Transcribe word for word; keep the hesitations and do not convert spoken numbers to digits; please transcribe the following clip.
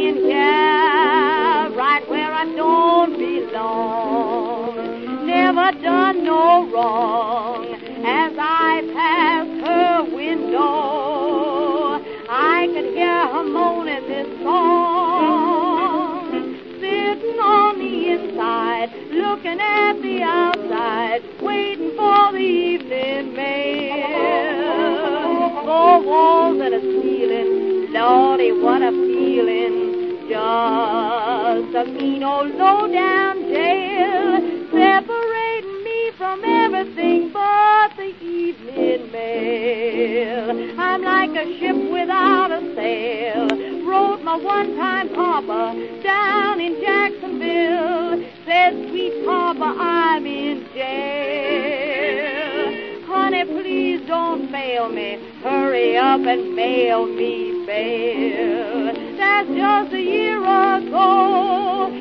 in here, right where I don't belong. Never done no wrong. As I passed her window, I could hear her moaning this song. Sitting on the inside, looking at the outside, waiting for the evening mail. Four walls and a ceiling, Lordy, what a feeling. Just a mean old low-down jail, separating me from everything but the evening mail. I'm like a ship without a sail, wrote my one-time papa down in Jacksonville, said, sweet papa, I'm in jail. Honey, please don't fail me, hurry up and mail me bail. That's just a year ago.